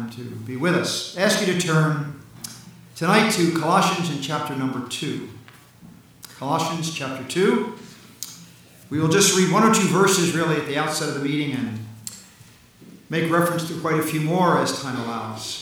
time to be with us. I ask you to turn tonight to Colossians in chapter number 2. Colossians chapter 2. We will just read one or two verses really at the outset of the meeting and make reference to quite a few more as time allows.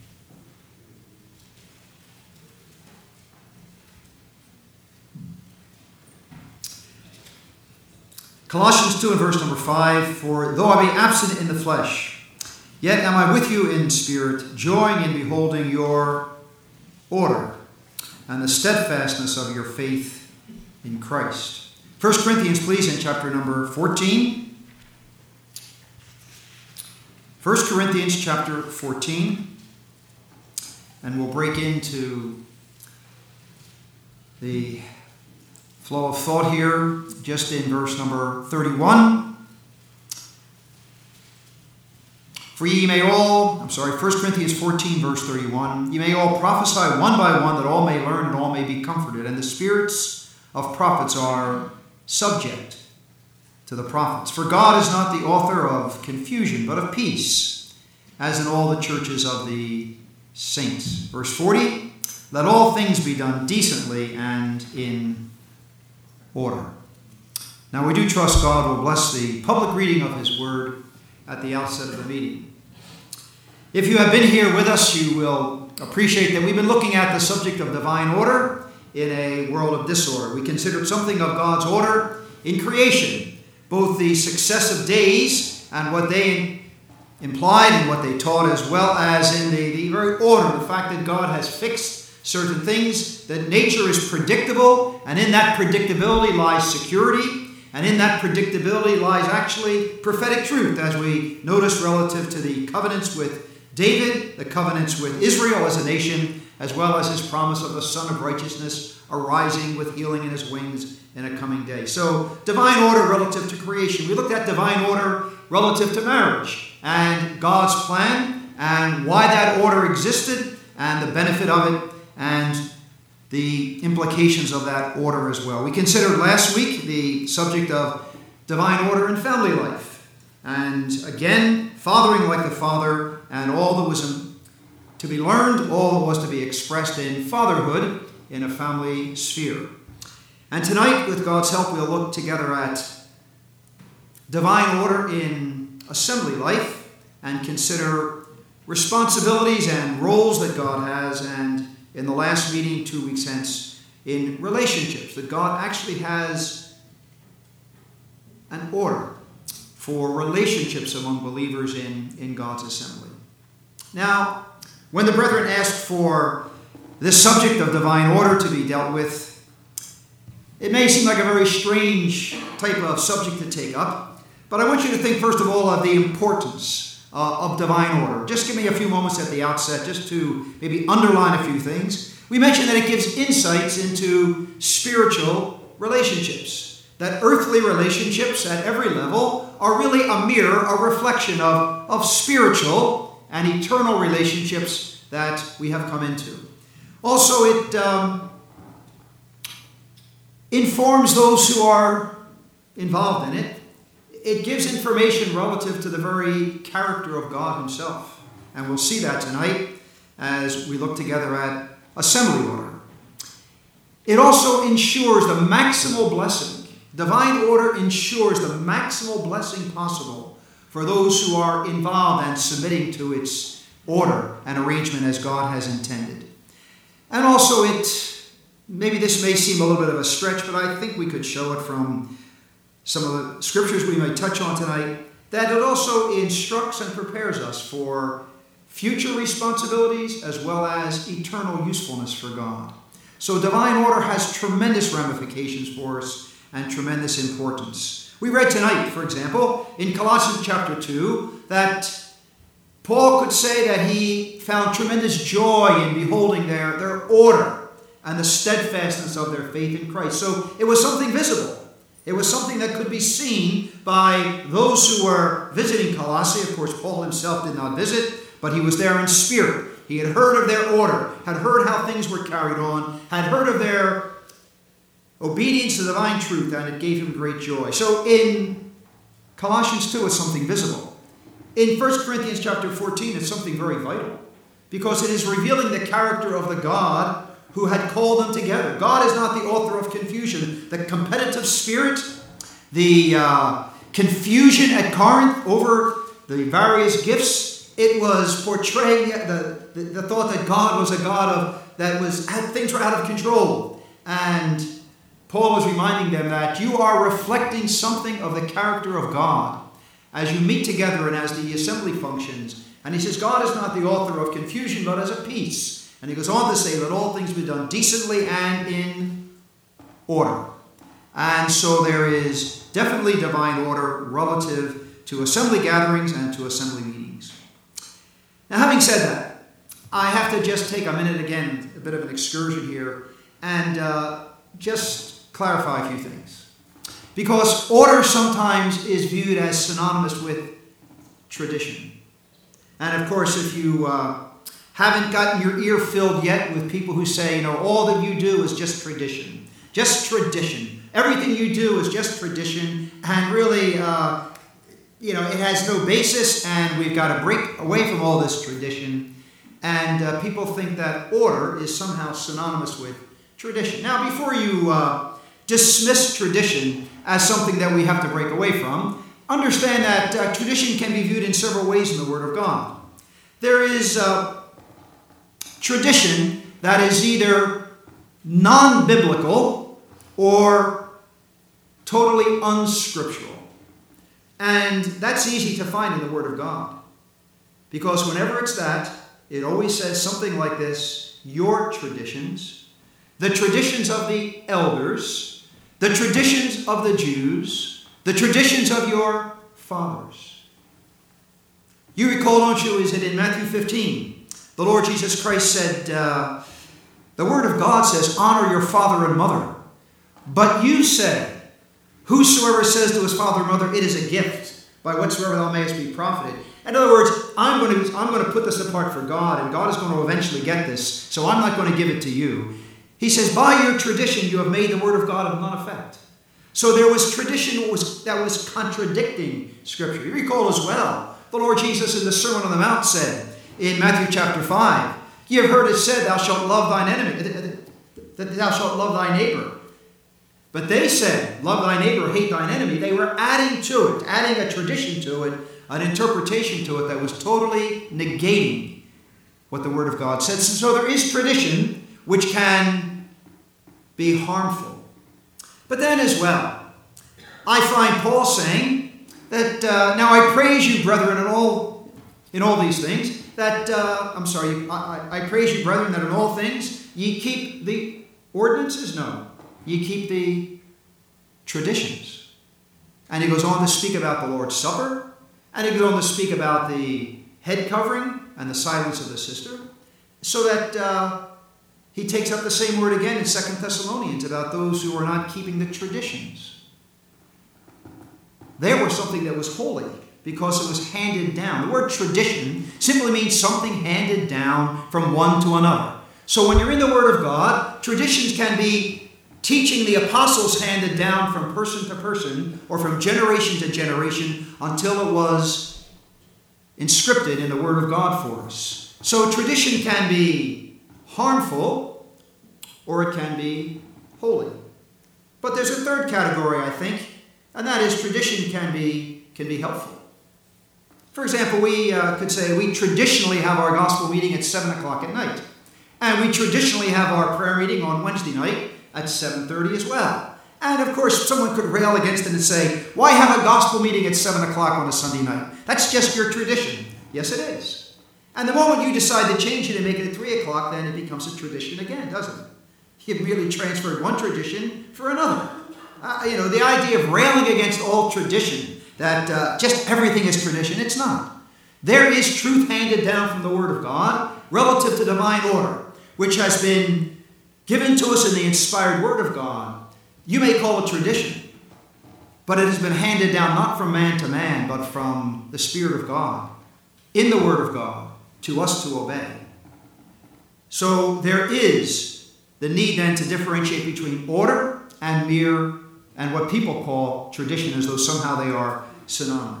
Colossians 2 and verse number 5, "For though I be absent in the flesh, yet am I with you in spirit, joying in beholding your order and the steadfastness of your faith in Christ." 1 Corinthians, please, in chapter number 14. 1 Corinthians chapter 14. And we'll break into the flow of thought here just in verse number 31. For ye may all, 1 Corinthians 14 verse 31, "Ye may all prophesy one by one, that all may learn and all may be comforted. And the spirits of prophets are subject to the prophets. For God is not the author of confusion, but of peace, as in all the churches of the saints." Verse 40, "Let all things be done decently and in order." Now we do trust God will bless the public reading of His Word at the outset of the meeting. If you have been here with us, you will appreciate that we've been looking at the subject of divine order in a world of disorder. We considered something of God's order in creation, both the successive days and what they implied and what they taught, as well as in the very order, the fact that God has fixed certain things, that nature is predictable, and in that predictability lies security, and in that predictability lies actually prophetic truth, as we notice relative to the covenants with David, the covenants with Israel as a nation, as well as his promise of the Son of Righteousness arising with healing in his wings in a coming day. So, divine order relative to creation. We looked at divine order relative to marriage and God's plan and why that order existed and the benefit of it and the implications of that order as well. We considered last week the subject of divine order in family life. And again, fathering like the Father and all that was to be learned, all that was to be expressed in fatherhood in a family sphere. And tonight, with God's help, we'll look together at divine order in assembly life and consider responsibilities and roles that God has, and in the last meeting 2 weeks hence, in relationships, that God actually has an order for relationships among believers in God's assembly. Now, when the brethren asked for this subject of divine order to be dealt with, it may seem like a very strange type of subject to take up, but I want you to think first of all of the importance of divine order. Just give me a few moments at the outset just to maybe underline a few things. We mentioned that it gives insights into spiritual relationships, that earthly relationships at every level are really a mirror, a reflection of spiritual and eternal relationships that we have come into. Also, it informs those who are involved in it. It gives information relative to the very character of God himself. And we'll see that tonight as we look together at assembly order. It also ensures the maximal blessing. Divine order ensures the maximal blessing possible for those who are involved and submitting to its order and arrangement as God has intended. And also maybe this may seem a little bit of a stretch, but I think we could show it from some of the scriptures we may touch on tonight, that it also instructs and prepares us for future responsibilities as well as eternal usefulness for God. So divine order has tremendous ramifications for us and tremendous importance. We read tonight, for example, in Colossians chapter 2, that Paul could say that he found tremendous joy in beholding their order and the steadfastness of their faith in Christ. So it was something visible. It was something that could be seen by those who were visiting Colossae. Of course, Paul himself did not visit, but he was there in spirit. He had heard of their order, had heard how things were carried on, had heard of their obedience to divine truth, and it gave him great joy. So in Colossians 2, it's something visible. in 1 Corinthians chapter 14, it's something very vital, because it is revealing the character of the God who had called them together. God is not the author of confusion. The competitive spirit, the confusion at Corinth over the various gifts, it was portraying the thought that God was a God things were out of control. And Paul was reminding them that you are reflecting something of the character of God as you meet together and as the assembly functions. And he says, God is not the author of confusion, but as a peace. And he goes on to say, let all things be done decently and in order. And so there is definitely divine order relative to assembly gatherings and to assembly meetings. Now, having said that, I have to just take a minute again, a bit of an excursion here, and just clarify a few things. Because order sometimes is viewed as synonymous with tradition. And of course, if you haven't gotten your ear filled yet with people who say, all that you do is just tradition. Just tradition. Everything you do is just tradition. And really, it has no basis, and we've got to break away from all this tradition. And people think that order is somehow synonymous with tradition. Now, before you dismiss tradition as something that we have to break away from, understand that tradition can be viewed in several ways in the Word of God. There is tradition that is either non-biblical or totally unscriptural. And that's easy to find in the Word of God. Because whenever it's that, it always says something like this: your traditions, the traditions of the elders, the traditions of the Jews, the traditions of your fathers. You recall, don't you, is it in Matthew 15? The Lord Jesus Christ said, the Word of God says, honor your father and mother. But you say, whosoever says to his father and mother, it is a gift, by whatsoever thou mayest be profited. In other words, I'm going to put this apart for God, and God is going to eventually get this, so I'm not going to give it to you. He says, by your tradition you have made the Word of God of none effect. So there was tradition that was contradicting Scripture. You recall as well, the Lord Jesus in the Sermon on the Mount said in Matthew chapter 5, you have heard it said, thou shalt love thine enemy, that thou shalt love thy neighbor. But they said, love thy neighbor, hate thine enemy. They were adding to it, adding a tradition to it, an interpretation to it that was totally negating what the Word of God said. So there is tradition which can be harmful. But then as well, I find Paul saying that, now I praise you, brethren, in all these things, that, I praise you, brethren, that in all things ye keep the ordinances? No. Ye keep the traditions. And he goes on to speak about the Lord's Supper, and he goes on to speak about the head covering and the silence of the sister, so that he takes up the same word again in 2 Thessalonians about those who are not keeping the traditions. They were something that was holy because it was handed down. The word tradition simply means something handed down from one to another. So when you're in the Word of God, traditions can be teaching the apostles handed down from person to person or from generation to generation until it was inscripted in the Word of God for us. So tradition can be harmful or it can be holy. But there's a third category, I think, and that is tradition can be helpful. For example, we could say we traditionally have our gospel meeting at 7 o'clock at night. And we traditionally have our prayer meeting on Wednesday night at 7:30 as well. And of course, someone could rail against it and say, why have a gospel meeting at 7 o'clock on a Sunday night? That's just your tradition. Yes, it is. And the moment you decide to change it and make it at 3 o'clock, then it becomes a tradition again, doesn't it? You've merely transferred one tradition for another. The idea of railing against all tradition, that just everything is tradition, it's not. There is truth handed down from the Word of God relative to divine order, which has been given to us in the inspired Word of God. You may call it tradition, but it has been handed down not from man to man, but from the Spirit of God, in the Word of God, to us to obey. So there is the need then to differentiate between order and what people call tradition, as though somehow they are synonymous.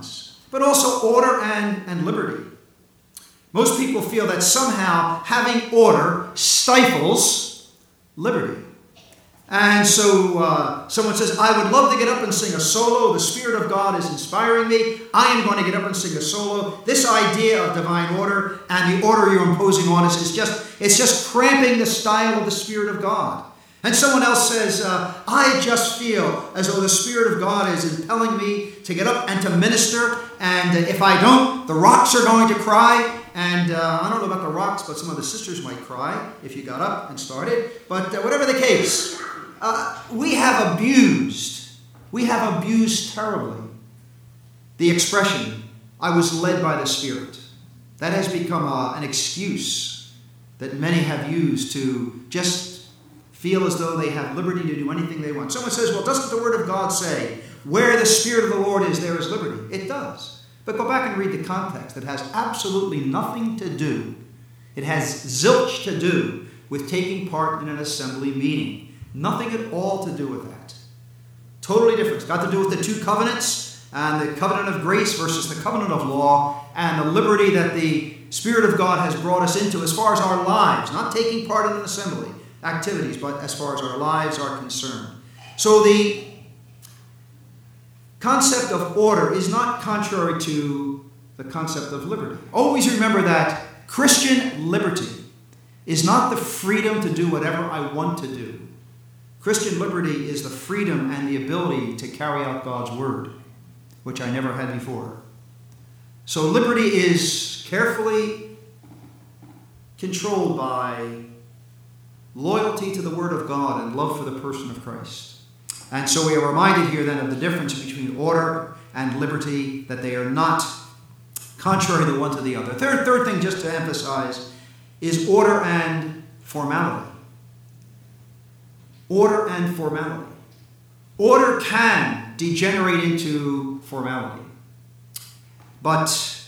but also order and liberty. Most people feel that somehow having order stifles liberty. And so someone says, I would love to get up and sing a solo. The Spirit of God is inspiring me. I am going to get up and sing a solo. This idea of divine order and the order you're imposing on us it's just cramping the style of the Spirit of God. And someone else says, I just feel as though the Spirit of God is impelling me to get up and to minister. And if I don't, the rocks are going to cry. And I don't know about the rocks, but some of the sisters might cry if you got up and started. But whatever the case, we have abused terribly the expression, I was led by the Spirit. That has become an excuse that many have used to just feel as though they have liberty to do anything they want. Someone says, well, doesn't the Word of God say, where the Spirit of the Lord is, there is liberty? It does. But go back and read the context. It has absolutely nothing to do. It has zilch to do with taking part in an assembly meeting. Nothing at all to do with that. Totally different. It's got to do with the two covenants, and the covenant of grace versus the covenant of law, and the liberty that the Spirit of God has brought us into as far as our lives, not taking part in an assembly activities, but as far as our lives are concerned. So the concept of order is not contrary to the concept of liberty. Always remember that Christian liberty is not the freedom to do whatever I want to do. Christian liberty is the freedom and the ability to carry out God's word, which I never had before. So liberty is carefully controlled by loyalty to the Word of God and love for the person of Christ. And so we are reminded here then of the difference between order and liberty, that they are not contrary the one to the other. Third thing just to emphasize is order and formality. Order and formality. Order can degenerate into formality, but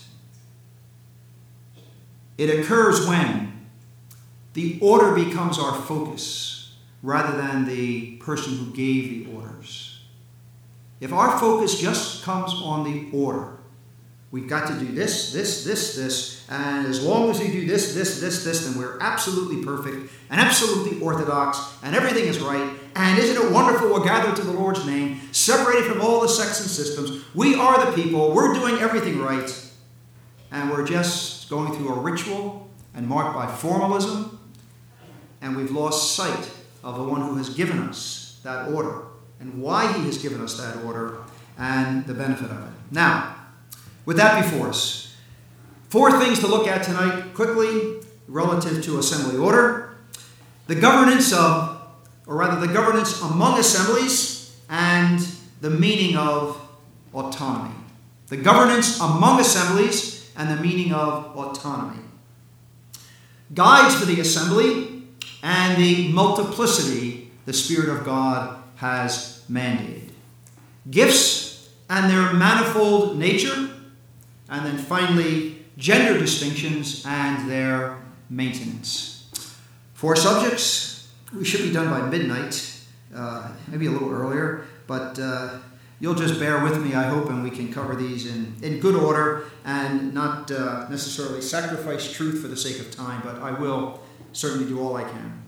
it occurs when the order becomes our focus rather than the person who gave the orders. If our focus just comes on the order, we've got to do this, and as long as we do this, then we're absolutely perfect and absolutely orthodox, and everything is right, and isn't it wonderful we're gathered to the Lord's name, separated from all the sects and systems. We are the people, we're doing everything right, and we're just going through a ritual and marked by formalism, and we've lost sight of the one who has given us that order and why he has given us that order and the benefit of it. Now, with that before us, 4 things to look at tonight quickly relative to assembly order. The governance among assemblies and the meaning of autonomy. The governance among assemblies and the meaning of autonomy. Guides for the assembly and the multiplicity the Spirit of God has mandated. Gifts and their manifold nature. And then finally, gender distinctions and their maintenance. 4 subjects. We should be done by midnight, maybe a little earlier, but you'll just bear with me, I hope, and we can cover these in good order and not necessarily sacrifice truth for the sake of time, but I will certainly do all I can.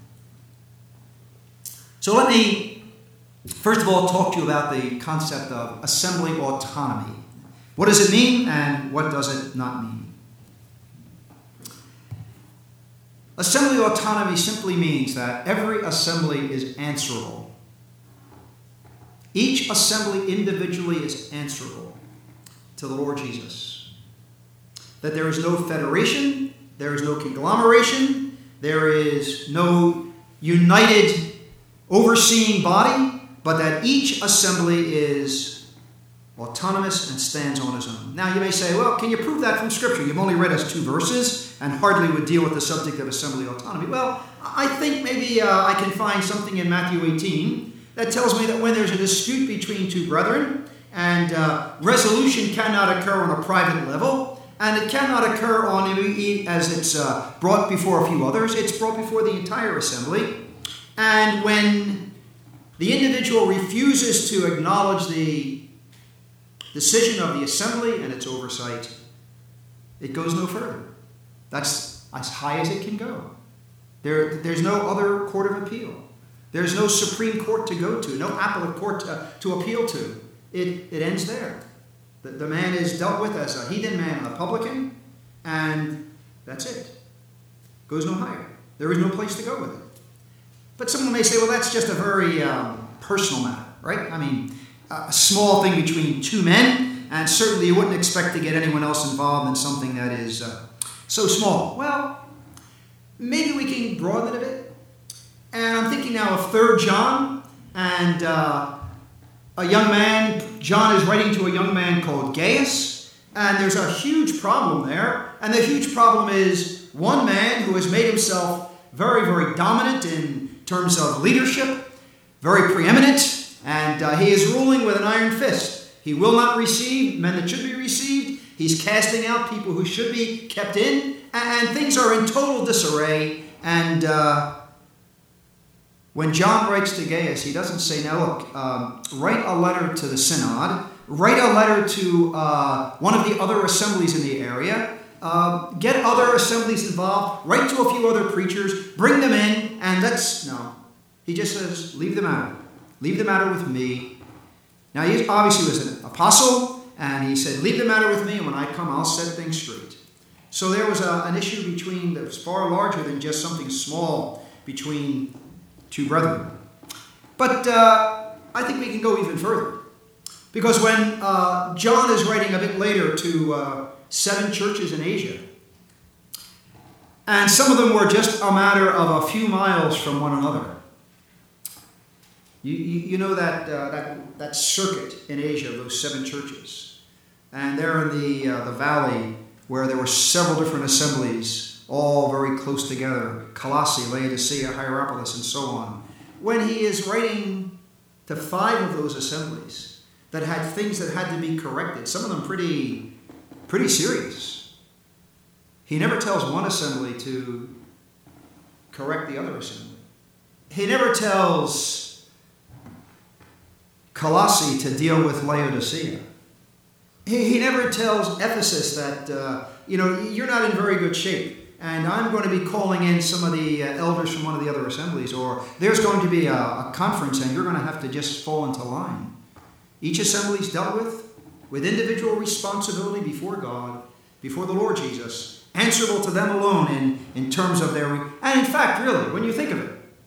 So let me, first of all, talk to you about the concept of assembly autonomy. What does it mean and what does it not mean? Assembly autonomy simply means that every assembly is answerable. Each assembly individually is answerable to the Lord Jesus. That there is no federation, there is no conglomeration, there is no united overseeing body, but that each assembly is autonomous and stands on its own. Now you may say, well, can you prove that from Scripture? You've only read us 2 verses and hardly would deal with the subject of assembly autonomy. Well, I think maybe I can find something in Matthew 18 that tells me that when there's a dispute between 2 brethren and resolution cannot occur on a private level, and it cannot occur on as it's brought before a few others, it's brought before the entire assembly. And when the individual refuses to acknowledge the decision of the assembly and its oversight, it goes no further. That's as high as it can go. There's no other court of appeal. There's no Supreme Court to go to, no appellate court to appeal to. It ends there. The man is dealt with as a heathen man, a publican, and that's it. Goes no higher. There is no place to go with it. But someone may say, well, that's just a very personal matter, right? I mean, a small thing between two men, and certainly you wouldn't expect to get anyone else involved in something that is so small. Well, maybe we can broaden it a bit. And I'm thinking now of 3 John, and a young man, John is writing to a young man called Gaius, and there's a huge problem there. And the huge problem is one man who has made himself very, very dominant in terms of leadership, very preeminent, and he is ruling with an iron fist. He will not receive men that should be received. He's casting out people who should be kept in, and things are in total disarray. And when John writes to Gaius, he doesn't say, now look, write a letter to the synod, write a letter to one of the other assemblies in the area, get other assemblies involved, write to a few other preachers, bring them in, and no. He just says, leave the matter. Leave the matter with me. Now, he obviously was an apostle, and he said, leave the matter with me, and when I come, I'll set things straight. So there was an issue that was far larger than just something small between two brethren. But I think we can go even further. Because when John is writing a bit later to 7 churches in Asia, and some of them were just a matter of a few miles from one another. You know that circuit in Asia, those 7 churches. And they're in the valley where there were several different assemblies, all very close together. Colossae, Laodicea, Hierapolis, and so on. When he is writing to 5 of those assemblies that had things that had to be corrected, some of them pretty serious, he never tells one assembly to correct the other assembly. He never tells Colossae to deal with Laodicea. He never tells Ephesus that, you're not in very good shape, and I'm going to be calling in some of the elders from one of the other assemblies, or there's going to be a conference, and you're going to have to just fall into line. Each assembly is dealt with individual responsibility before God, before the Lord Jesus, answerable to them alone in terms of their... And in fact, really, when you think of it,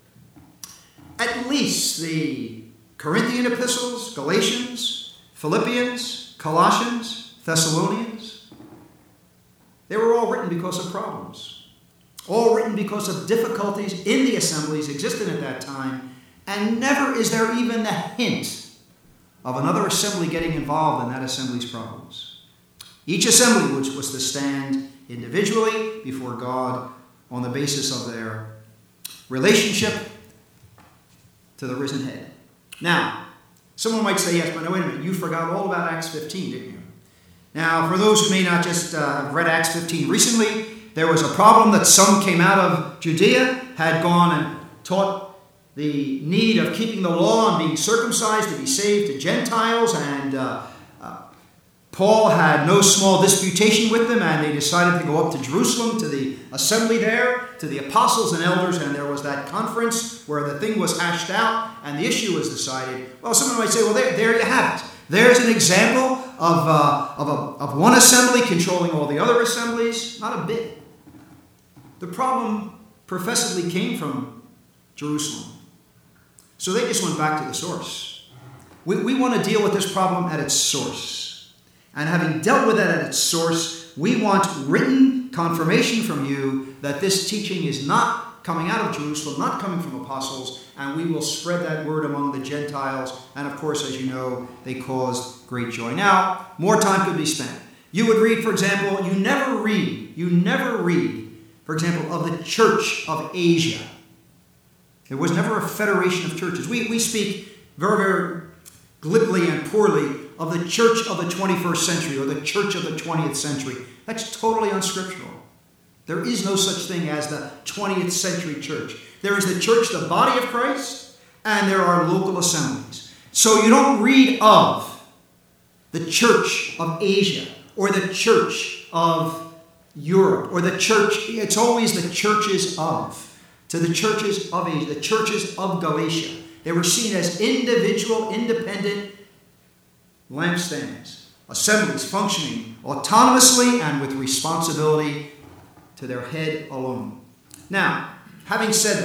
at least the Corinthian epistles, Galatians, Philippians, Colossians, Thessalonians, they were all written because of problems. All written because of difficulties in the assemblies existing at that time. And never is there even the hint of another assembly getting involved in that assembly's problems. Each assembly was to stand individually before God on the basis of their relationship to the risen head. Now, someone might say, yes, but no, wait a minute, you forgot all about Acts 15, didn't you? Now, for those who may not just have read Acts 15 recently, there was a problem that some came out of Judea, had gone and taught the need of keeping the law and being circumcised to be saved to Gentiles, and Paul had no small disputation with them, and they decided to go up to Jerusalem, to the assembly there, to the apostles and elders, and there was that conference where the thing was hashed out, and the issue was decided. Well, someone might say, well, there you have it. There's an example of one assembly controlling all the other assemblies. Not a bit. The problem professedly came from Jerusalem. So they just went back to the source. We want to deal with this problem at its source. And having dealt with it at its source, we want written confirmation from you that this teaching is not coming out of Jerusalem, not coming from apostles, and we will spread that word among the Gentiles. And of course, as you know, they caused great joy. Now, more time could be spent. You would read, for example, you never read, for example, of the Church of Asia. There was never a federation of churches. We speak very, very glibly and poorly of the church of the 21st century or the church of the 20th century. That's totally unscriptural. There is no such thing as the 20th century church. There is the church, the body of Christ, and there are local assemblies. So you don't read of the church of Asia or the church of Europe or the church. It's always the churches of. To the churches of Asia, the churches of Galatia. They were seen as individual, independent lampstands, assemblies functioning autonomously and with responsibility to their head alone. Now, having said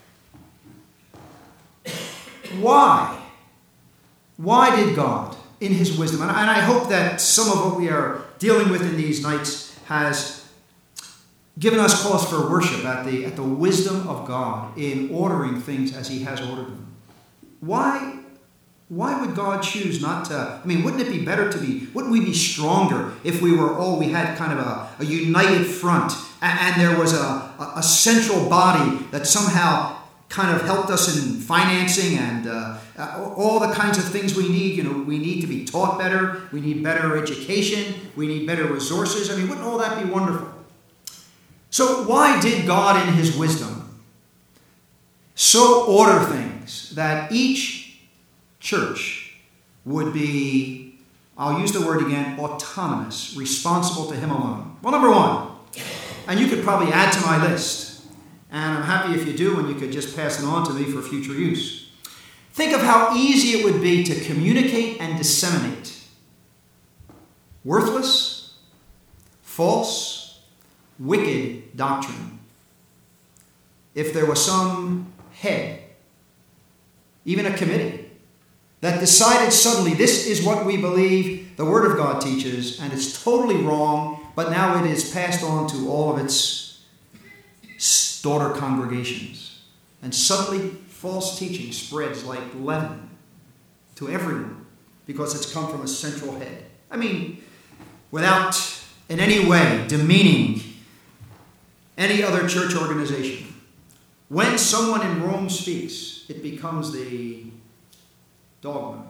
that, why? Why did God, in his wisdom, and I hope that some of what we are dealing with in these nights has given us cause for worship at the wisdom of God in ordering things as he has ordered them. Why would God choose not to? I mean, wouldn't it be better wouldn't we be stronger if we had kind of a united front and there was a central body that somehow kind of helped us in financing and all the kinds of things we need. You know, we need to be taught better. We need better education. We need better resources. I mean, wouldn't all that be wonderful? So why did God in his wisdom so order things that each church would be, I'll use the word again, autonomous, responsible to him alone? Well, number one, and you could probably add to my list, and I'm happy if you do, and you could just pass it on to me for future use. Think of how easy it would be to communicate and disseminate worthless, false, wicked doctrine if there was some head, even a committee, that decided suddenly this is what we believe the Word of God teaches and it's totally wrong, but now it is passed on to all of its daughter congregations. And suddenly false teaching spreads like leaven to everyone because it's come from a central head. I mean, without in any way demeaning any other church organization. When someone in Rome speaks, it becomes the dogma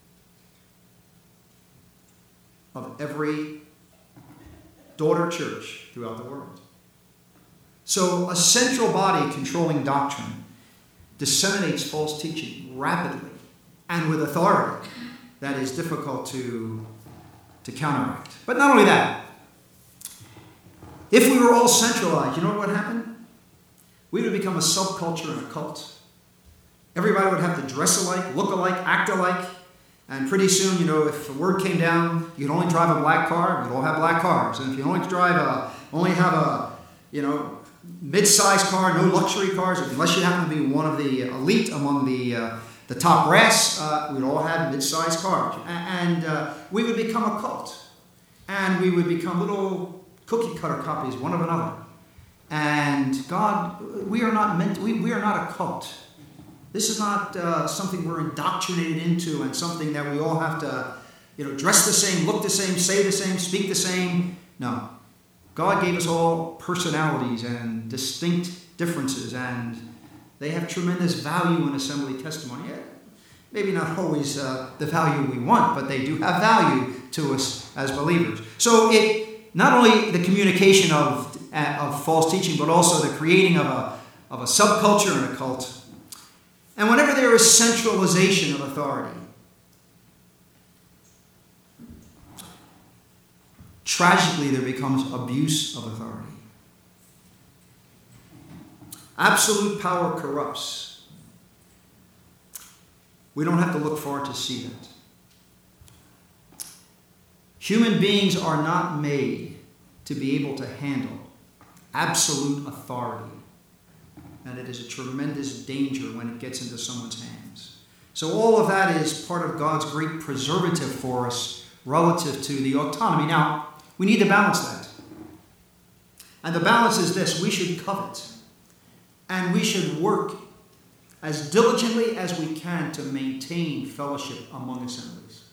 of every daughter church throughout the world. So a central body controlling doctrine disseminates false teaching rapidly and with authority that is difficult to counteract. But not only that, if we were all centralized, you know what would happen? We would become a subculture and a cult. Everybody would have to dress alike, look alike, act alike. And pretty soon, you know, if the word came down, you could only drive a black car, we'd all have black cars. And if you only have a mid-sized car, no luxury cars, unless you happen to be one of the elite among the top brass, we'd all have mid-sized cars. And we would become a cult. And we would become little cookie-cutter copies, one of another. And God, we are not a cult. This is not something we're indoctrinated into and something that we all have to, dress the same, look the same, say the same, speak the same. No. God gave us all personalities and distinct differences, and they have tremendous value in assembly testimony. Yeah, maybe not always the value we want, but they do have value to us as believers. So not only the communication of false teaching, but also the creating of a subculture and a cult. And whenever there is centralization of authority, tragically there becomes abuse of authority. Absolute power corrupts. We don't have to look far to see that. Human beings are not made to be able to handle absolute authority. And it is a tremendous danger when it gets into someone's hands. So all of that is part of God's great preservative for us relative to the autonomy. Now, we need to balance that. And the balance is this: we should covet. And we should work as diligently as we can to maintain fellowship among assemblies.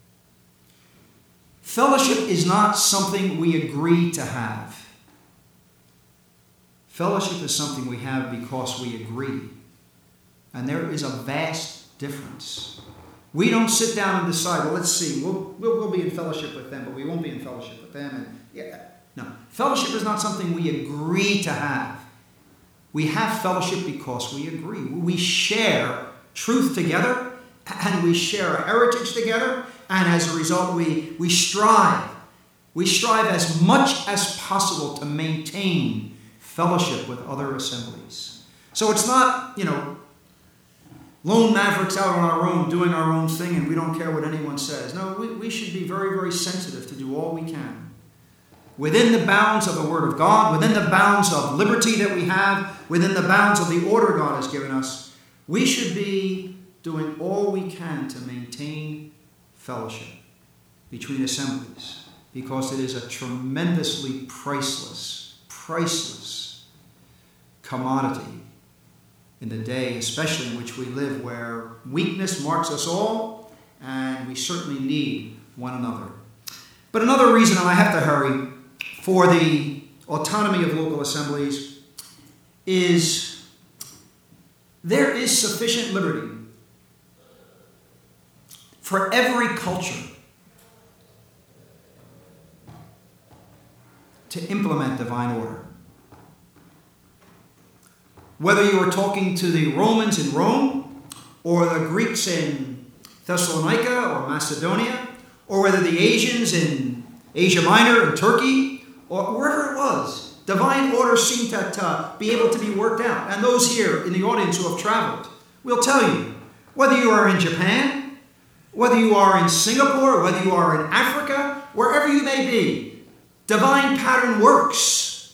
Fellowship is not something we agree to have. Fellowship is something we have because we agree. And there is a vast difference. We don't sit down and decide, well, let's see, we'll be in fellowship with them, but we won't be in fellowship with them. No. Fellowship is not something we agree to have. We have fellowship because we agree. We share truth together, and we share a heritage together, And as a result, we strive. We strive as much as possible to maintain fellowship with other assemblies. So it's not, lone mavericks out on our own, doing our own thing, and we don't care what anyone says. No, we should be very, very sensitive to do all we can. Within the bounds of the Word of God, within the bounds of liberty that we have, within the bounds of the order God has given us, we should be doing all we can to maintain fellowship between assemblies, because it is a tremendously priceless commodity in the day, especially in which we live, where weakness marks us all, and we certainly need one another. But another reason, and I have to hurry, for the autonomy of local assemblies is there is sufficient liberty for every culture to implement divine order. Whether you are talking to the Romans in Rome, or the Greeks in Thessalonica or Macedonia, or whether the Asians in Asia Minor and Turkey, or wherever it was, divine order seemed to be able to be worked out. And those here in the audience who have traveled will tell you, whether you are in Japan, whether you are in Singapore, whether you are in Africa, wherever you may be, divine pattern works.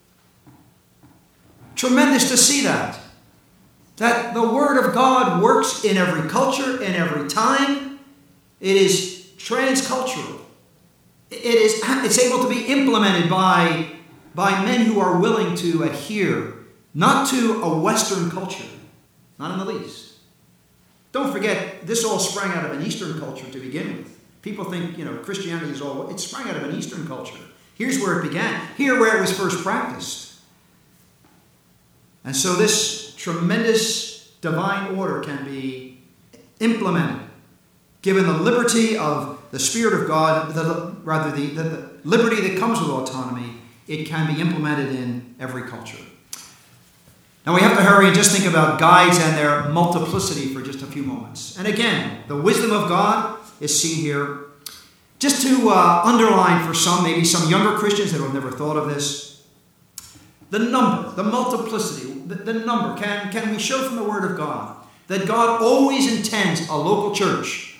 Tremendous to see that the Word of God works in every culture, in every time. It is transcultural. It's able to be implemented by men who are willing to adhere not to a Western culture, not in the least. Don't forget, this all sprang out of an Eastern culture to begin with. People think, Christianity is it sprang out of an Eastern culture. Here's where it began. Here where it was first practiced. And so this tremendous divine order can be implemented, given the liberty of the Spirit of God, the liberty that comes with autonomy. It can be implemented in every culture. Now we have to hurry and just think about guides and their multiplicity for just a few moments. And again, the wisdom of God is seen here. Just to underline for some, maybe some younger Christians that have never thought of this, the number, the multiplicity, the number. Can we show from the Word of God that God always intends a local church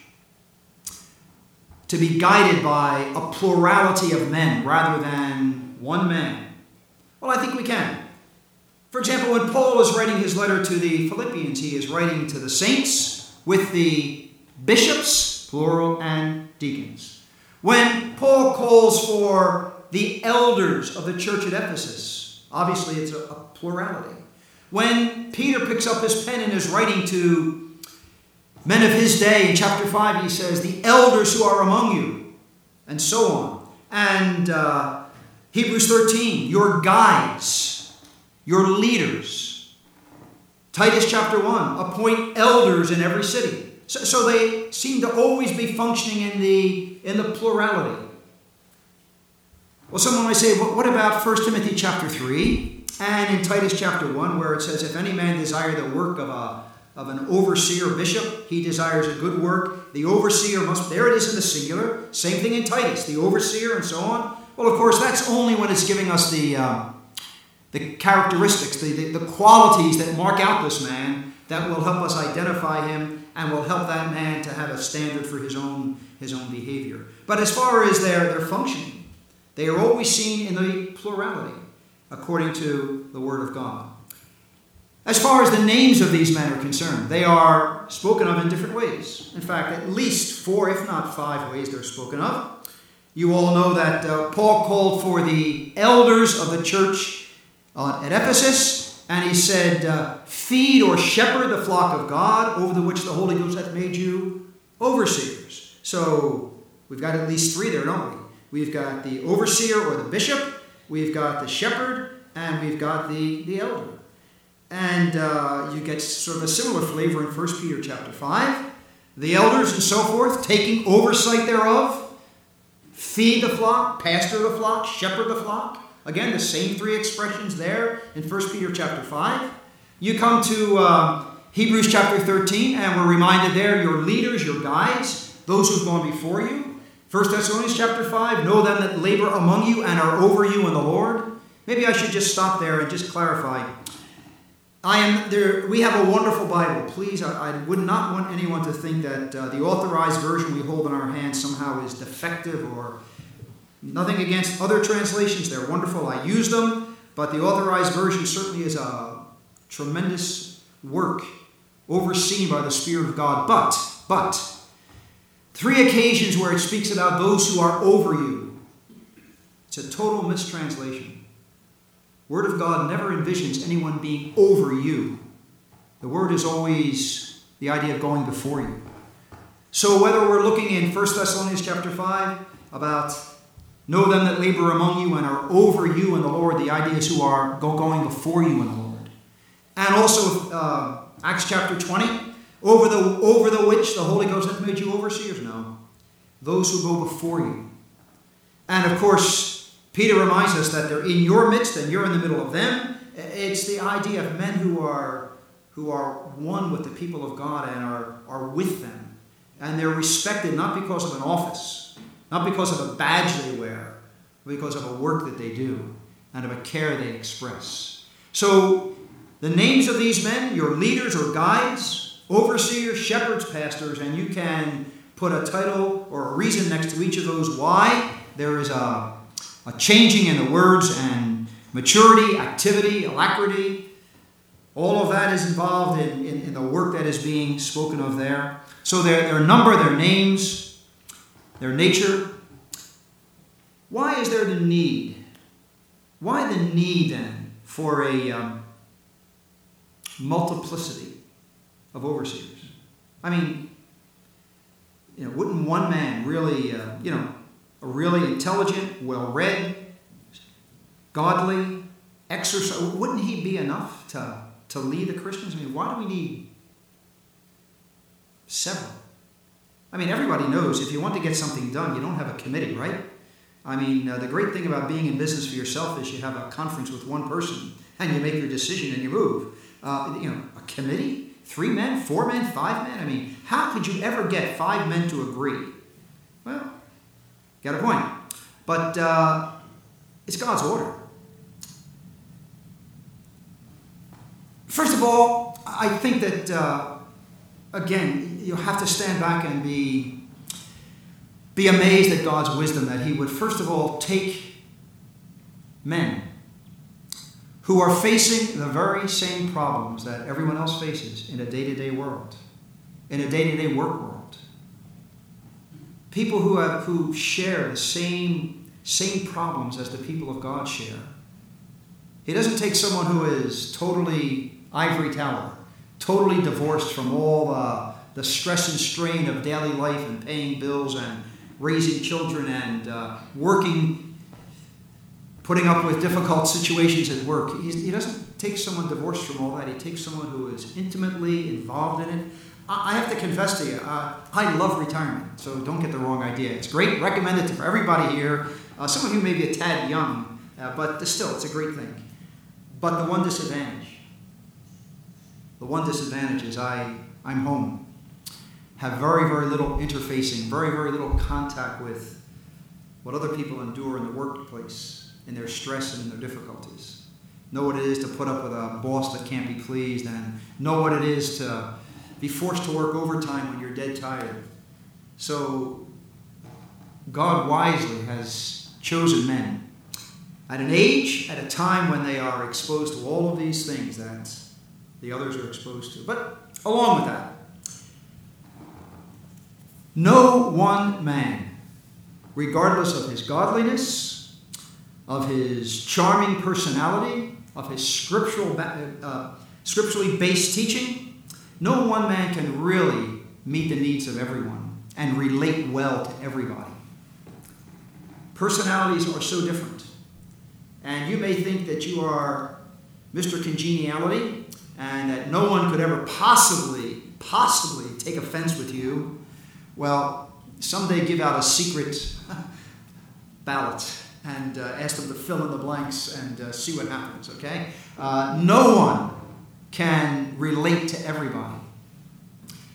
to be guided by a plurality of men rather than one man? Well, I think we can. For example, when Paul is writing his letter to the Philippians, he is writing to the saints with the bishops, plural, and deacons. When Paul calls for the elders of the church at Ephesus, obviously it's a plurality. When Peter picks up his pen and is writing to men of his day in chapter 5, he says, the elders who are among you, and so on. And Hebrews 13, your guides, your leaders. Titus chapter 1, appoint elders in every city. So they seem to always be functioning in the plurality. Well, someone might say, what about 1 Timothy chapter 3 and in Titus chapter 1, where it says, if any man desire the work of an overseer or bishop, he desires a good work. The overseer must, there it is in the singular. Same thing in Titus, the overseer and so on. Well, of course, that's only when it's giving us the characteristics, the qualities that mark out this man that will help us identify him and will help that man to have a standard for his own behavior. But as far as their functioning, they are always seen in the plurality, according to the Word of God. As far as the names of these men are concerned, they are spoken of in different ways. In fact, at least 4, if not 5 ways they're spoken of. You all know that Paul called for the elders of the church at Ephesus, and he said, feed or shepherd the flock of God, over the which the Holy Ghost hath made you overseers. So we've got at least 3 there, don't we? We've got the overseer or the bishop, we've got the shepherd, and we've got the elder. And you get sort of a similar flavor in 1 Peter chapter 5. The elders and so forth, taking oversight thereof, feed the flock, pastor the flock, shepherd the flock. Again, the same 3 expressions there in 1 Peter chapter 5. You come to Hebrews chapter 13, and we're reminded there, your leaders, your guides, those who've gone before you. 1 Thessalonians chapter 5, know them that labor among you and are over you in the Lord. Maybe I should just stop there and just clarify. We have a wonderful Bible. Please, I would not want anyone to think that the authorized version we hold in our hands somehow is defective, or nothing against other translations. They're wonderful. I use them, but the authorized version certainly is a tremendous work overseen by the Spirit of God. But 3 occasions where it speaks about those who are over you. It's a total mistranslation. Word of God never envisions anyone being over you. The word is always the idea of going before you. So whether we're looking in 1 Thessalonians chapter 5 about know them that labor among you and are over you in the Lord, the idea is who are going before you in the Lord. And also Acts chapter 20, over the which the Holy Ghost hath made you overseers. No, those who go before you. And of course, Peter reminds us that they're in your midst and you're in the middle of them. It's the idea of men who are one with the people of God and are with them. And they're respected not because of an office, not because of a badge they wear, but because of a work that they do and of a care they express. So the names of these men, your leaders or guides, overseers, shepherds, pastors, and you can put a title or a reason next to each of those why. There is a changing in the words and maturity, activity, alacrity. All of that is involved in the work that is being spoken of there. So their number, their names, their nature. Why is there the need? Why the need then for a multiplicity of overseers? I mean, wouldn't one man really, a really intelligent, well-read, godly, exercise, wouldn't he be enough to lead the Christians? I mean, why do we need several? I mean, everybody knows if you want to get something done, you don't have a committee, right? I mean, the great thing about being in business for yourself is you have a conference with one person and you make your decision and you move. A committee? 3 men, 4 men, 5 men? I mean, how could you ever get 5 men to agree? Well, got a point. But it's God's order. First of all, I think that, again, you'll have to stand back and be amazed at God's wisdom that he would, first of all, take men who are facing the very same problems that everyone else faces in a day-to-day world, in a day-to-day work world. People who share the same problems as the people of God share. He doesn't take someone who is totally ivory tower, totally divorced from all the stress and strain of daily life and paying bills and raising children and working, putting up with difficult situations at work. He doesn't take someone divorced from all that. He takes someone who is intimately involved in it. I have to confess to you, I love retirement, so don't get the wrong idea. It's great, recommend it for everybody here. Some of you may be a tad young, but still, it's a great thing. But the one disadvantage is I'm home. Have very, very little interfacing, very, very little contact with what other people endure in the workplace, in their stress and in their difficulties. Know what it is to put up with a boss that can't be pleased, and know what it is to be forced to work overtime when you're dead tired. So God wisely has chosen men at an age, at a time when they are exposed to all of these things that the others are exposed to. But along with that, no one man, regardless of his godliness, of his charming personality, of his scripturally based teaching, no one man can really meet the needs of everyone and relate well to everybody. Personalities are so different. And you may think that you are Mr. Congeniality and that no one could ever possibly take offense with you. Well, someday give out a secret ballot and ask them to fill in the blanks and see what happens, okay? No one can relate to everybody.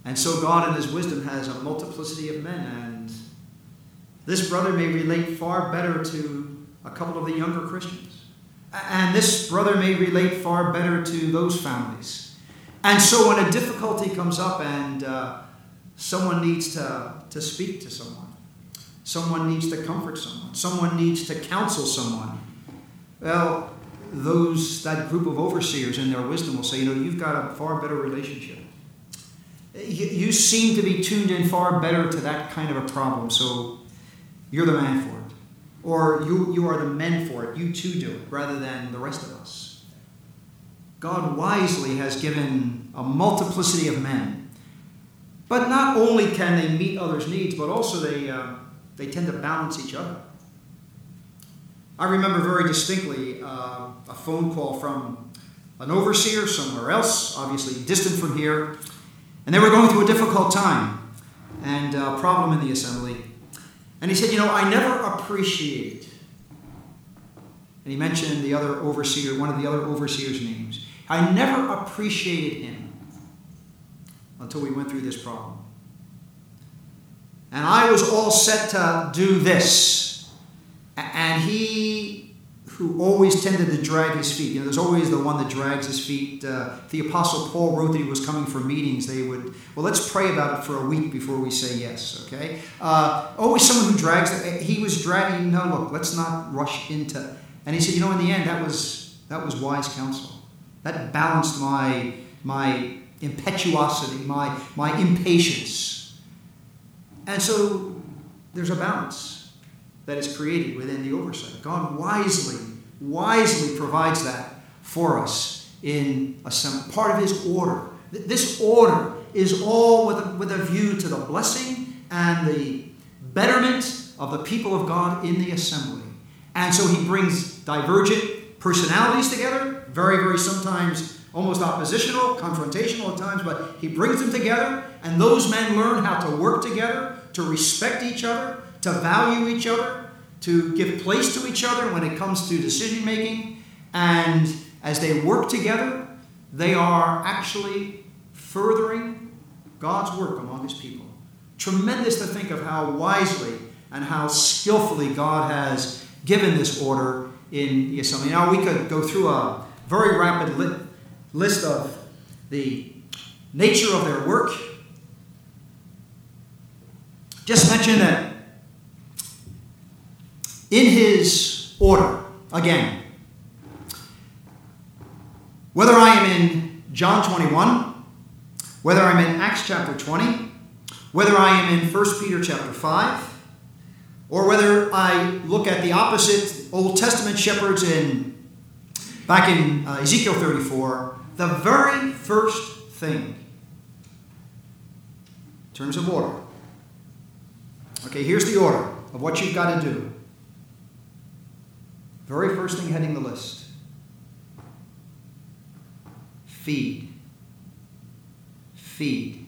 And so God in his wisdom has a multiplicity of men, and this brother may relate far better to a couple of the younger Christians. And this brother may relate far better to those families. And so when a difficulty comes up and someone needs to speak to someone needs to comfort someone needs to counsel someone, well, that group of overseers in their wisdom will say, you've got a far better relationship. You seem to be tuned in far better to that kind of a problem, so you're the man for it. Or you are the men for it. You too do it, rather than the rest of us. God wisely has given a multiplicity of men. But not only can they meet others' needs, but also they tend to balance each other. I remember very distinctly a phone call from an overseer somewhere else, obviously distant from here. And they were going through a difficult time and a problem in the assembly. And he said, I never appreciated. And he mentioned the other overseer, one of the other overseers' names. I never appreciated him until we went through this problem. And I was all set to do this. And he, who always tended to drag his feet. There's always the one that drags his feet. The Apostle Paul wrote that he was coming for meetings. They would, let's pray about it for a week before we say yes, okay? Always someone who drags. He was dragging, look, let's not rush into. And he said, in the end, that was wise counsel. That balanced my impetuosity, my impatience. And so there's a balance that is created within the oversight. God wisely provides that for us in a part of his order. This order is all with a view to the blessing and the betterment of the people of God in the assembly. And so he brings divergent personalities together, very, very sometimes almost oppositional, confrontational at times, but he brings them together, and those men learn how to work together, to respect each other, to value each other, to give place to each other when it comes to decision making. And as they work together, they are actually furthering God's work among his people. Tremendous to think of how wisely and how skillfully God has given this order in the assembly. Now, we could go through a very rapid list of the nature of their work. Just mention that in his order, again, whether I am in John 21, whether I'm in Acts chapter 20, whether I am in 1 Peter chapter 5, or whether I look at the opposite Old Testament shepherds back in Ezekiel 34, the very first thing in terms of order. Okay, here's the order of what you've got to do. Very first thing heading the list. Feed. Feed.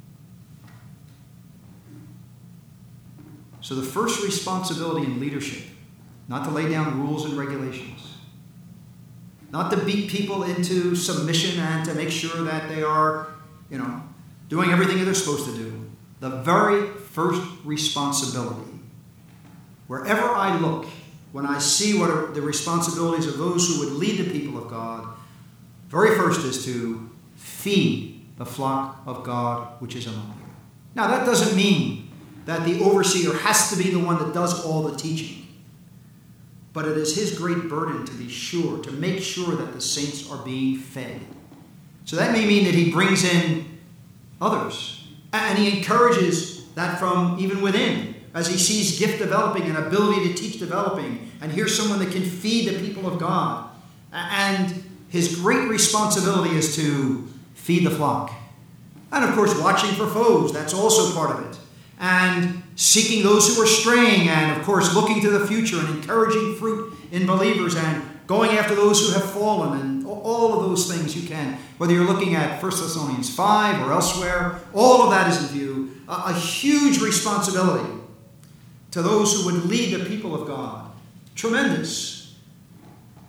So the first responsibility in leadership, not to lay down rules and regulations, not to beat people into submission and to make sure that they are, doing everything that they're supposed to do. The very first responsibility, wherever I look, when I see what are the responsibilities of those who would lead the people of God, very first is to feed the flock of God which is among you. Now, that doesn't mean that the overseer has to be the one that does all the teaching. But it is his great burden to be sure, to make sure that the saints are being fed. So that may mean that he brings in others. And he encourages that from even within. As he sees gift developing and ability to teach developing. And here's someone that can feed the people of God. And his great responsibility is to feed the flock. And of course, watching for foes. That's also part of it. And seeking those who are straying, and of course looking to the future and encouraging fruit in believers and going after those who have fallen, and all of those things you can, whether you're looking at 1 Thessalonians 5 or elsewhere, all of that is in view. A huge responsibility to those who would lead the people of God. Tremendous.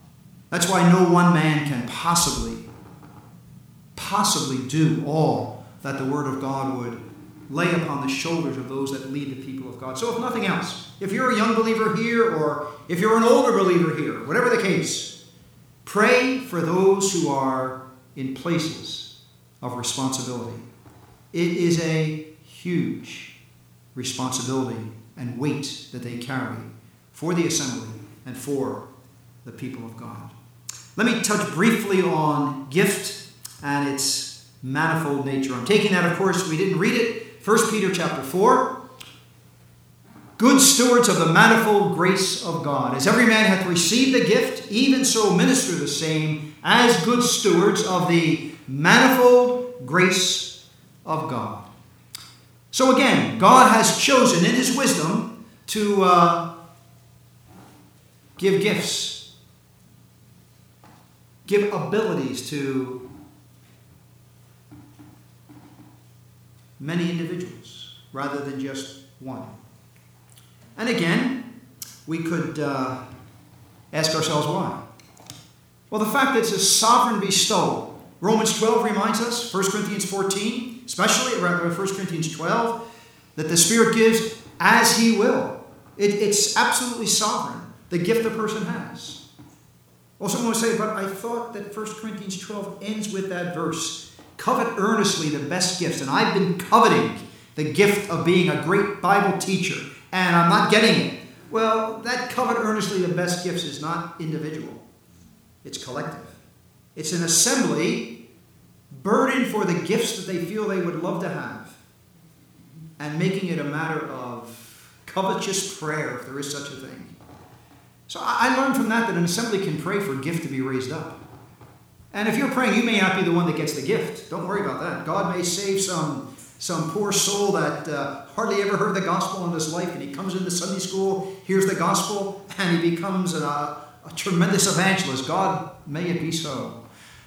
That's why no one man can possibly do all that the Word of God would lay upon the shoulders of those that lead the people of God. So if nothing else, if you're a young believer here, or if you're an older believer here, whatever the case, pray for those who are in places of responsibility. It is a huge responsibility and weight that they carry for the assembly and for the people of God. Let me touch briefly on gift and its manifold nature. I'm taking that, of course, we didn't read it. 1 Peter chapter 4. Good stewards of the manifold grace of God. As every man hath received a gift, even so minister the same as good stewards of the manifold grace of God. So again, God has chosen in his wisdom to give gifts, give abilities to many individuals rather than just one. And again, we could ask ourselves why. Well, the fact that it's a sovereign bestowal. Romans 12 reminds us, 1 Corinthians 14, especially, rather 1 Corinthians 12, that the Spirit gives as he will. It's absolutely sovereign, the gift a person has. Well, someone would say, but I thought that 1 Corinthians 12 ends with that verse, covet earnestly the best gifts. And I've been coveting the gift of being a great Bible teacher, and I'm not getting it. Well, that covet earnestly the best gifts is not individual. It's collective. It's an assembly burdened for the gifts that they feel they would love to have, and making it a matter of covetous prayer, if there is such a thing. So I learned from that an assembly can pray for a gift to be raised up. And if you're praying, you may not be the one that gets the gift. Don't worry about that. God may save some poor soul that hardly ever heard the gospel in his life, and he comes into Sunday school, hears the gospel, and he becomes a tremendous evangelist. God, may it be so.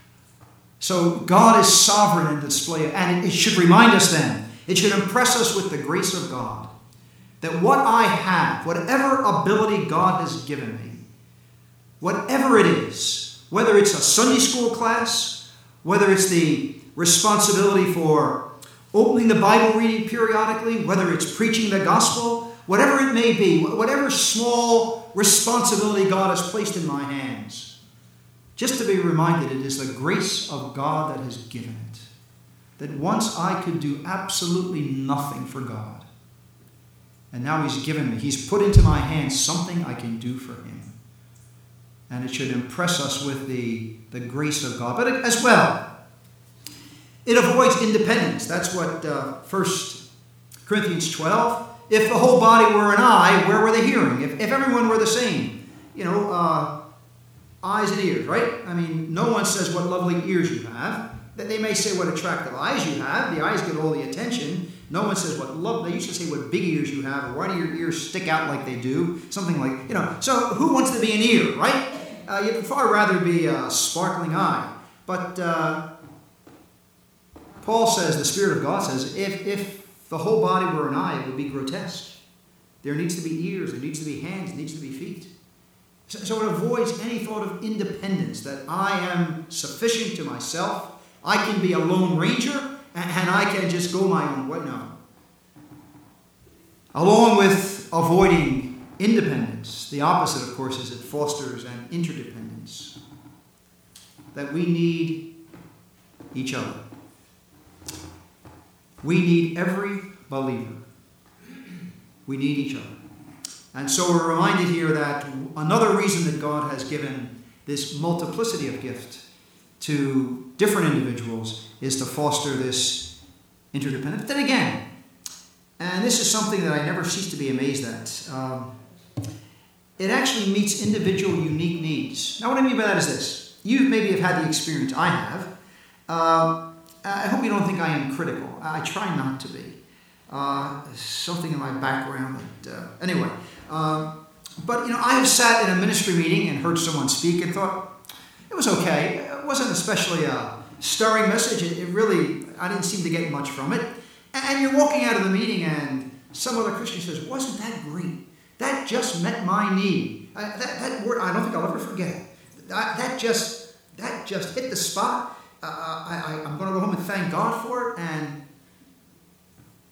So God is sovereign in the display, and it should remind us then, it should impress us with the grace of God, that what I have, whatever ability God has given me, whatever it is, whether it's a Sunday school class, whether it's the responsibility for opening the Bible reading periodically, whether it's preaching the gospel, whatever it may be, whatever small responsibility God has placed in my hands, just to be reminded it is the grace of God that has given it. That once I could do absolutely nothing for God, and now he's given me, he's put into my hands something I can do for him. And it should impress us with the grace of God. But as well, it avoids independence. That's what 1 Corinthians 12. If the whole body were an eye, where were the hearing? If everyone were the same, eyes and ears, right? I mean, no one says what lovely ears you have. They may say what attractive eyes you have. The eyes get all the attention. No one says what love. They used to say what big ears you have, or why do your ears stick out like they do? Something like, So who wants to be an ear, right? You'd far rather be a sparkling eye. But Paul says, the Spirit of God says, if the whole body were an eye, it would be grotesque. There needs to be ears, there needs to be hands, there needs to be feet. So it avoids any thought of independence, that I am sufficient to myself. I can be a lone ranger, and I can just go my own way. No. Along with avoiding independence, the opposite, of course, is it fosters an interdependence. That we need each other. We need every believer. We need each other. And so we're reminded here that another reason that God has given this multiplicity of gift to different individuals is to foster this interdependence. Then again, and this is something that I never cease to be amazed at, it actually meets individual unique needs. Now what I mean by that is this. You maybe have had the experience I have. I hope you don't think I am critical. I try not to be. Something in my background that, anyway. But, I have sat in a ministry meeting and heard someone speak and thought, it was okay. It wasn't especially a stirring message. It really, I didn't seem to get much from it. And you're walking out of the meeting and some other Christian says, wasn't that great? That just met my need. That word, I don't think I'll ever forget it. That just hit the spot. I'm going to go home and thank God for it. And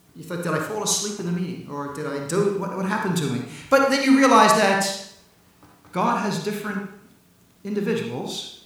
You thought, did I fall asleep in the meeting? Or did I do, what happened to me? But then you realize that God has different individuals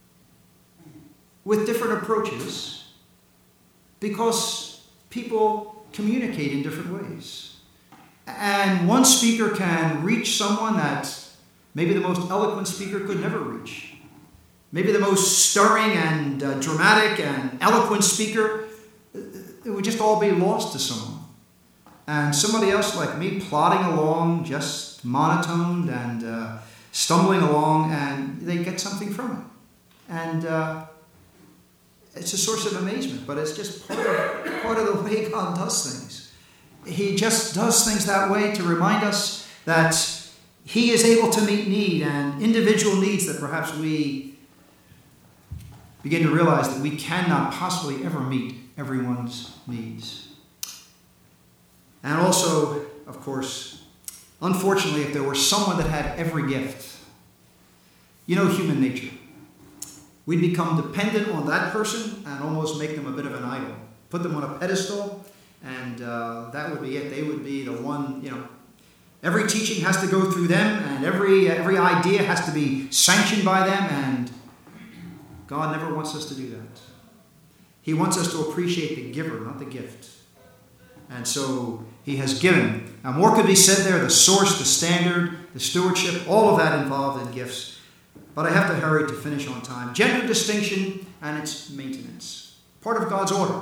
with different approaches because people communicate in different ways. And one speaker can reach someone that maybe the most eloquent speaker could never reach. Maybe the most stirring and dramatic and eloquent speaker, it would just all be lost to someone. And somebody else like me plodding along, just monotoned and stumbling along, and they get something from it. And it's a source of amazement, but it's just part of the way God does things. He just does things that way to remind us that He is able to meet need and individual needs that perhaps we begin to realize that we cannot possibly ever meet everyone's needs. And also, of course, unfortunately, if there were someone that had every gift, you know human nature. We'd become dependent on that person and almost make them a bit of an idol. Put them on a pedestal, and that would be it. They would be the one, every teaching has to go through them, and every idea has to be sanctioned by them, and God never wants us to do that. He wants us to appreciate the giver, not the gift. And so He has given. Now more could be said there, the source, the standard, the stewardship, all of that involved in gifts. But I have to hurry to finish on time. Gender distinction and its maintenance. Part of God's order.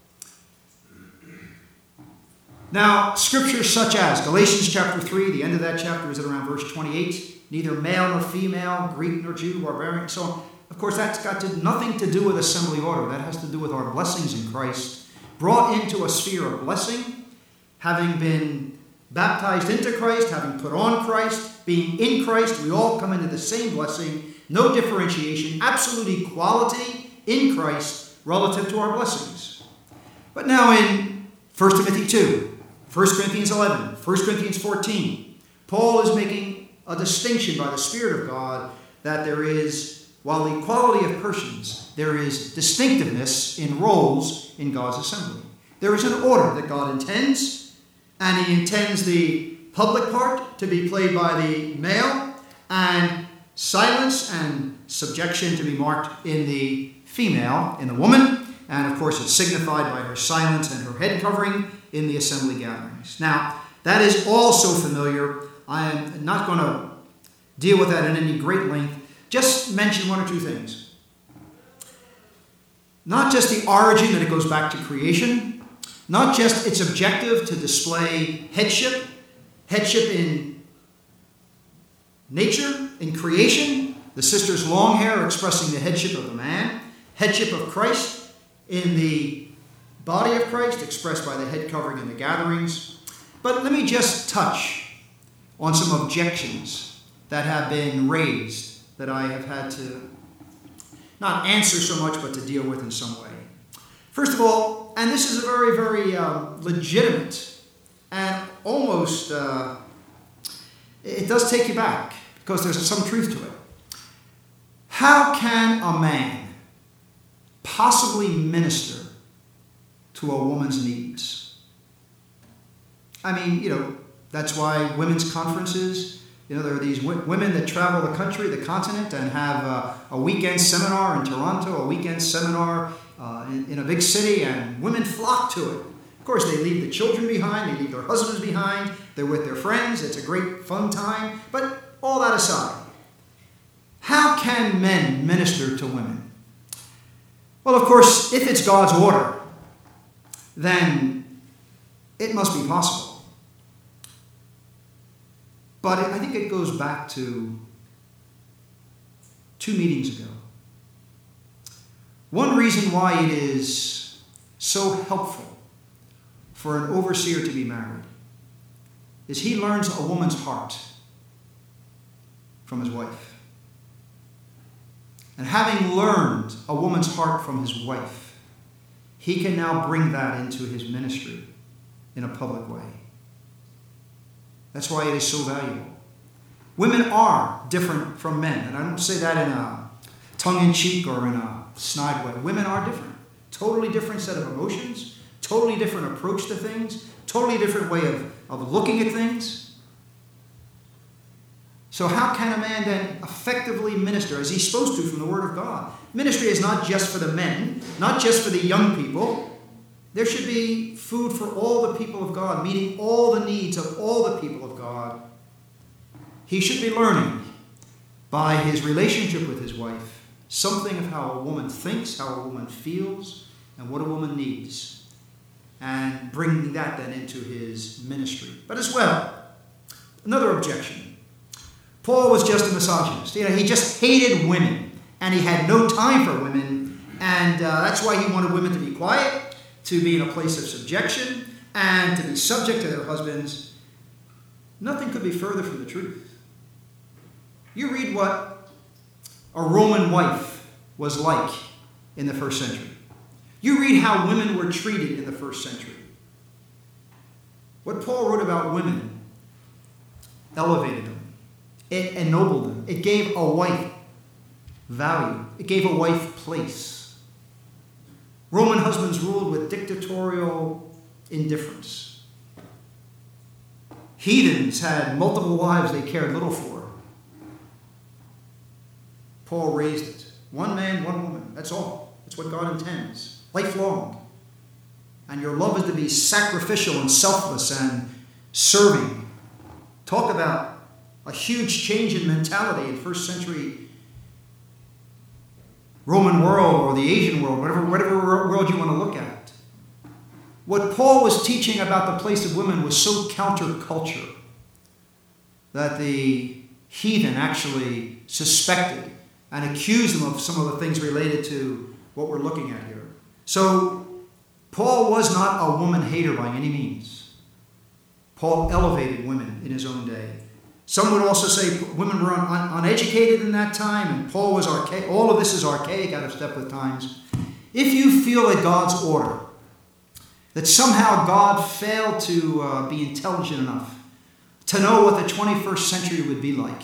Now, scriptures such as Galatians chapter 3, the end of that chapter is at around verse 28. Neither male nor female, Greek nor Jew, barbarian, so on. Of course, that's got nothing to do with assembly order. That has to do with our blessings in Christ. Brought into a sphere of blessing, having been baptized into Christ, having put on Christ, being in Christ, we all come into the same blessing, no differentiation, absolute equality in Christ relative to our blessings. But now in 1 Timothy 2, 1 Corinthians 11, 1 Corinthians 14, Paul is making a distinction by the Spirit of God that there is, while the equality of persons, there is distinctiveness in roles in God's assembly. There is an order that God intends, and He intends the public part to be played by the male, and silence and subjection to be marked in the female, in the woman, and of course it's signified by her silence and her head covering in the assembly gatherings. Now, that is all so familiar. I am not going to deal with that in any great length. Just mention one or two things. Not just the origin, that it goes back to creation. Not just its objective to display headship in nature, in creation. The sister's long hair expressing the headship of the man. Headship of Christ in the body of Christ, expressed by the head covering in the gatherings. But let me just touch on some objections that have been raised that I have had to not answer so much, but to deal with in some way. First of all, and this is a very, very legitimate and almost, it does take you back because there's some truth to it. How can a man possibly minister to a woman's needs? I mean, that's why women's conferences, there are these women that travel the country, the continent, and have a weekend seminar in Toronto, a weekend seminar in a big city, and women flock to it. Of course, they leave the children behind, they leave their husbands behind, they're with their friends, it's a great fun time. But all that aside, how can men minister to women? Well, of course, if it's God's order, then it must be possible. But I think it goes back to 2 meetings ago. One reason why it is so helpful for an overseer to be married is he learns a woman's heart from his wife. And having learned a woman's heart from his wife, he can now bring that into his ministry in a public way. That's why it is so valuable. Women are different from men, and I don't say that in a tongue-in-cheek or in a snide way. Women are different. Totally different set of emotions, totally different approach to things, totally different way of looking at things. So how can a man then effectively minister as he's supposed to from the Word of God? Ministry is not just for the men, not just for the young people. There should be food for all the people of God, meeting all the needs of all the people of God. He should be learning by his relationship with his wife something of how a woman thinks, how a woman feels, and what a woman needs, and bringing that then into his ministry. But as well, another objection. Paul was just a misogynist. He just hated women, and he had no time for women, and that's why he wanted women to be quiet, to be in a place of subjection, and to be subject to their husbands. Nothing could be further from the truth. You read what a Roman wife was like in the first century. You read how women were treated in the first century. What Paul wrote about women elevated them. It ennobled them. It gave a wife value. It gave a wife place. Roman husbands ruled with dictatorial indifference. Heathens had multiple wives they cared little for. Paul raised it. One man, one woman. That's all. That's what God intends. Lifelong. And your love is to be sacrificial and selfless and serving. Talk about a huge change in mentality in first century Roman world or the Asian world, whatever world you want to look at. What Paul was teaching about the place of women was so counterculture that the heathen actually suspected and accused them of some of the things related to what we're looking at here. So Paul was not a woman hater by any means. Paul elevated women in his own day. Some would also say women were uneducated in that time, and Paul was archaic. All of this is archaic, out of step with times. If you feel that God's order, that somehow God failed to be intelligent enough to know what the 21st century would be like,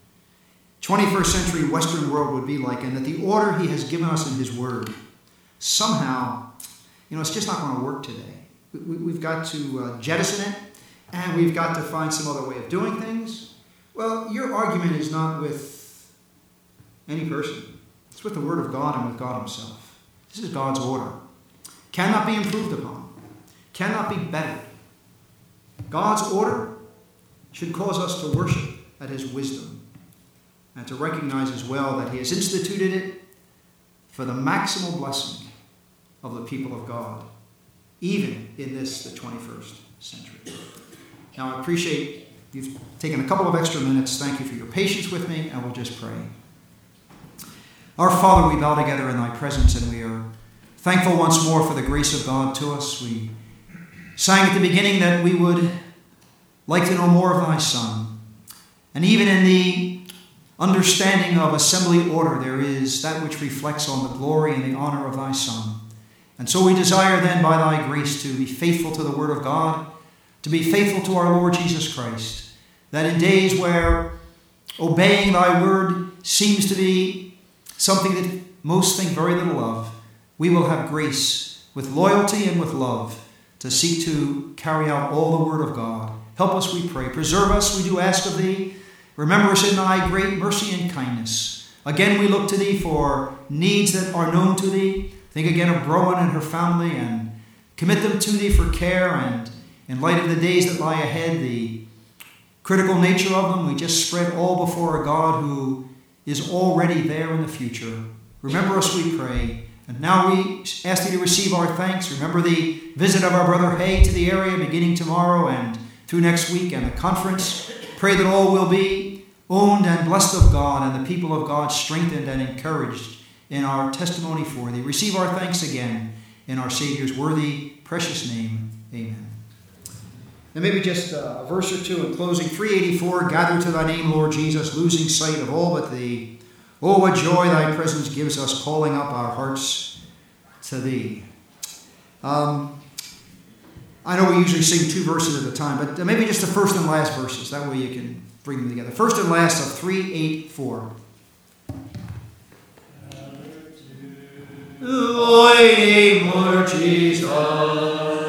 21st century Western world would be like, and that the order he has given us in his word, somehow, it's just not going to work today. We've got to jettison it, and we've got to find some other way of doing things. Well, your argument is not with any person. It's with the Word of God and with God himself. This is God's order. Cannot be improved upon. Cannot be bettered. God's order should cause us to worship at his wisdom and to recognize as well that he has instituted it for the maximal blessing of the people of God, even in this, the 21st century. Now, I appreciate you've taken a couple of extra minutes. Thank you for your patience with me, and we'll just pray. Our Father, we bow together in thy presence, and we are thankful once more for the grace of God to us. We sang at the beginning that we would like to know more of thy Son. And even in the understanding of assembly order, there is that which reflects on the glory and the honor of thy Son. And so we desire then by thy grace to be faithful to the Word of God, to be faithful to our Lord Jesus Christ, that in days where obeying thy word seems to be something that most think very little of, we will have grace with loyalty and with love to seek to carry out all the word of God. Help us, we pray. Preserve us, we do ask of thee. Remember us in thy great mercy and kindness. Again, we look to thee for needs that are known to thee. Think again of Browen and her family and commit them to thee for care, and in light of the days that lie ahead, the critical nature of them, we just spread all before a God who is already there in the future. Remember us, we pray. And now we ask thee to receive our thanks. Remember the visit of our brother Hay to the area beginning tomorrow and through next week, and the conference. Pray that all will be owned and blessed of God, and the people of God strengthened and encouraged in our testimony for thee. Receive our thanks again in our Savior's worthy, precious name. Amen. And maybe just a verse or two in closing. 384, gather to thy name, Lord Jesus, losing sight of all but thee. Oh, what joy thy presence gives us, calling up our hearts to thee. I know we usually sing two verses at a time, but maybe just the first and last verses. That way you can bring them together. First and last of 384. Lord Jesus.